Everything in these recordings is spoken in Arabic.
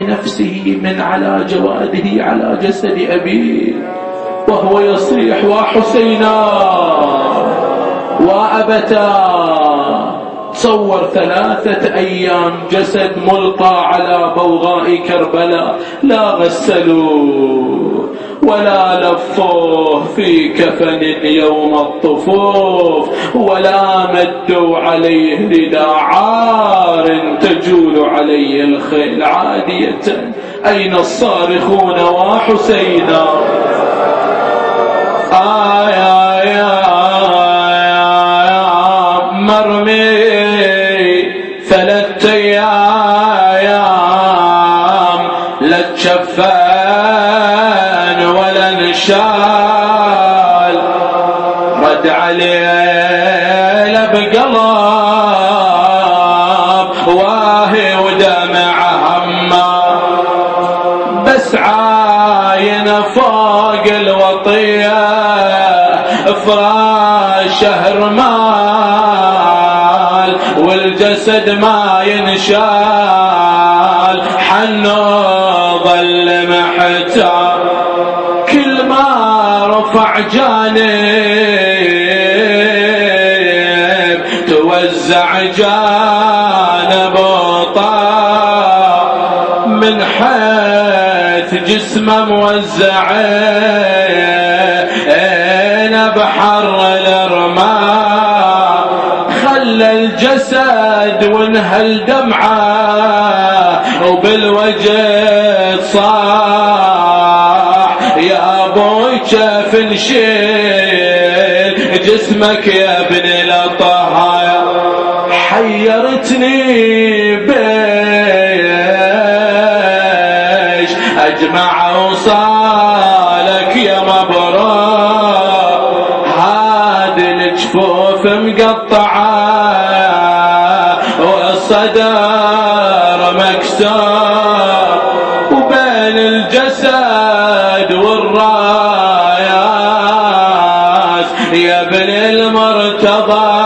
نفسه من على جواده على جسد أبيه وهو يصيح: وحسينا وأبتا. تصور 3 أيام جسد ملقى على بوغاء كربلاء، لا غسلوه ولا لفوه في كفن يوم الطفوف ولا مدوا عليه رداء، عار تجول عليه الخيل عادية. أين الصارخون وحسينا؟ مرمي 3 أيام لا تشفان ولا نشال، رد عليه بقلب واهي ودمع هما، بس عاين فوق الوطية فراشه رمال والجسد ما ينشال، حنو ظل محتار. كل ما رفع جانب توزع جانب طار، من حيث جسمه موزعين بحر الرمال، خلى الجسد وانهل دمعه وبالوجه صاح: يا ابوي كيف نشيل جسمك يا ابن الطهايا، حيرتني بيش اجمع اوصالك يا مبروك، هذه الجفوف مقطعه والصدر مكسور، وبين الجسد والرايات يا ابن المرتضى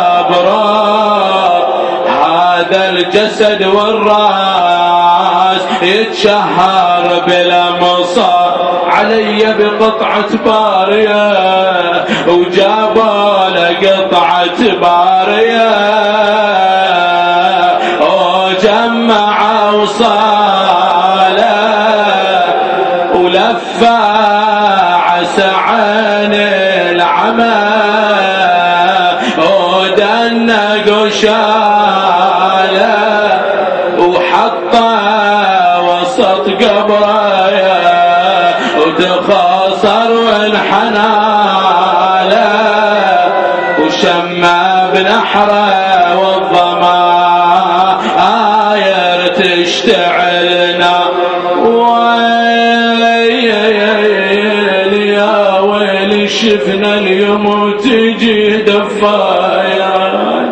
بروك، هذا الجسد والراس يتشهر بلا مصار، علي بقطعة بارية وجابوا له قطعة بارية، وجمع وصاله ولفى عسى عين العمى، ودنق وشاله وحطه وسط قبره، ودخاصر وانحناله وشمى بنحره والظما تشتعلنا. ويل يا ويل شفنا اليوم تجي دفايان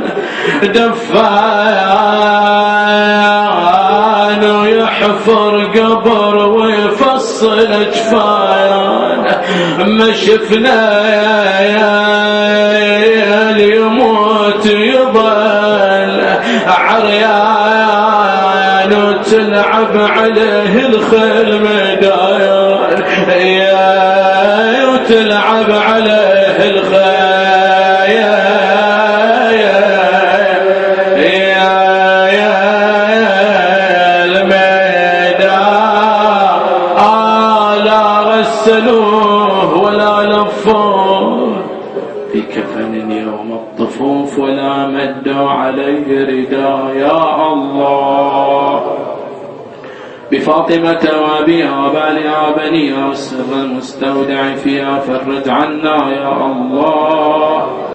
دفايان ويحفر قبر ويفصل اجفايان، ما شفنا يا يموت يضل عريان وتلعب عليه الخيل مدايان، يا وتلعب عليه الخيل يا الميدان، لا غسلوه ولا لفوه في كفن يوم الطفوف ولا مدوا عليه رداء. يا الله بفاطمة وأبيها وبالها وبنيها والسر المستودع فيها فرج عنا يا الله.